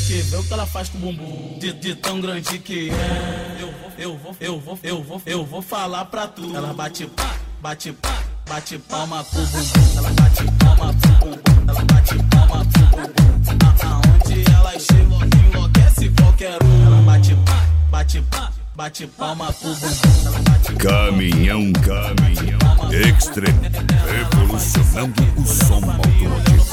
que vê o que ela faz com o bumbum. De tão grande que é. Eu vou falar pra tu. Ela bate pá, bate pá, bate palma pro bumbum. Ela bate palma pro bumbum. Ela bate palma pro bumbum. Aonde ela chega, enlouquece qualquer um. Ela bate pá, bate pá, bate palma pro bumbum. Ela bate Caminhão Extreme, revolucionando o som automotivo.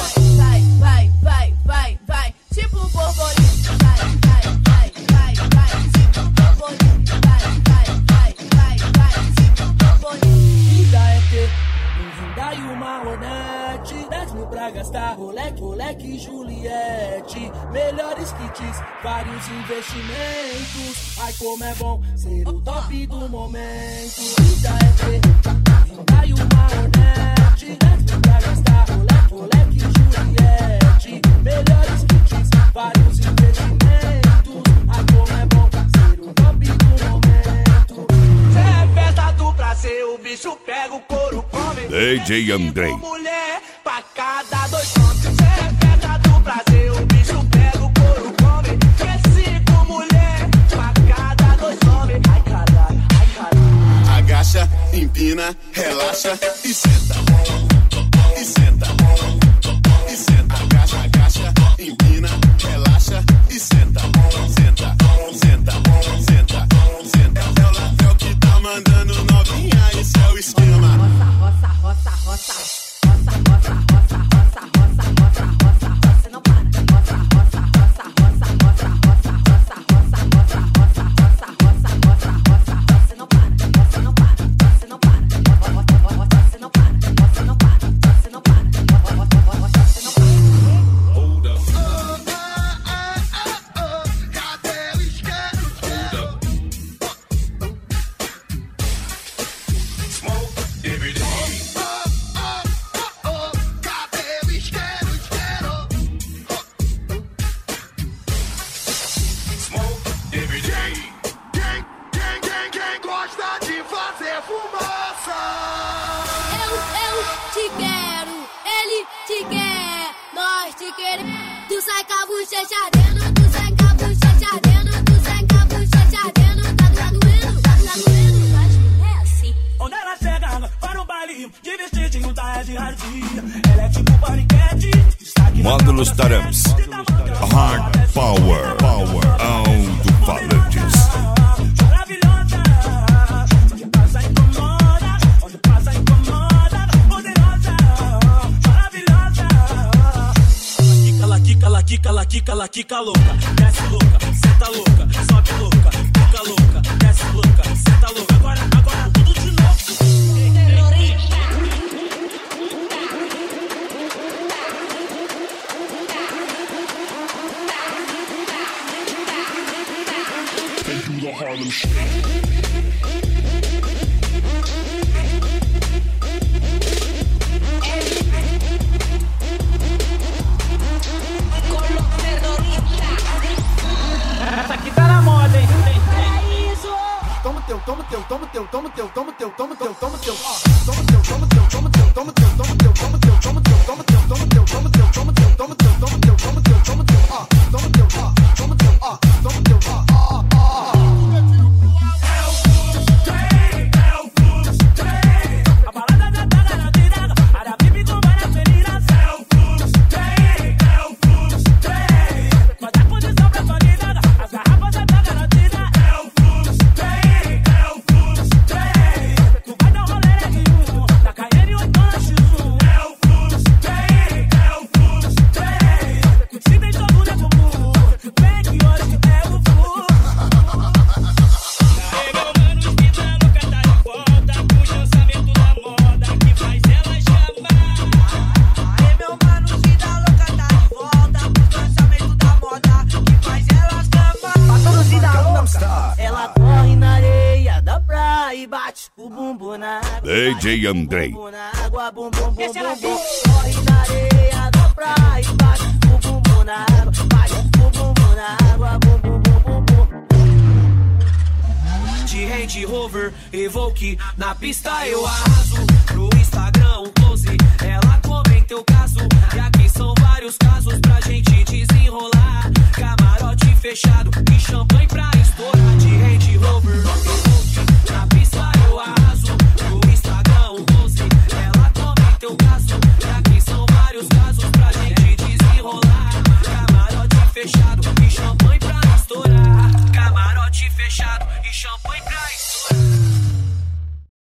Vai, tipo borboleta. Vai, tipo borboleta. Vai, tipo borboleta. Vida é ter um Hyundai e uma Hornet, 10 mil pra gastar, Rolex, Juliette, melhores kits, vários investimentos. Ai, como é bom ser o top do momento. Vida é ter um Hyundai e uma Hornet, 10 mil pra gastar, Rolex, Juliette, melhores kits, vários investimentos. Ai, como é bom ser o top do momento. Cê é festa do prazer, o bicho pega o couro, come. DJ Andrei. Mulher pra cada 2 homens. Cê é festa do prazer, o bicho pega o couro, come. 5 mulher pra cada 2 homens. Ai caralho. Agacha, empina, relaxa e senta. E senta. E senta. Agacha, empina, relaxa e senta. Senta. É o que tá mandando novinha, esse é o esquema. Roça. Não para. Tu sai com a bochecha dentro, tu sai com a bochecha dentro, tu sai com a bochecha dentro, tá doendo, é assim. Onde ela chega, para o baile, de vestidinho da de radia. Ela é tipo paniquete, Módulos Tarams, Hard Power, alto-falantes. Maravilhosa, onde passa incomoda, poderosa, maravilhosa. Ela quica louca, desce louca, senta louca, sobe louca, fica louca, desce louca, senta louca. Agora tudo de novo. Do the Harlem Shake. Essa aqui tá na moda, hein? Toma teu. DJ Andrei. Corre na areia da praia, bate o bumbum na água, bate o bumbum na água, De Range Rover, Evoque, na pista eu arraso. No Instagram um close, ela comenta o caso. E aqui são vários casos pra gente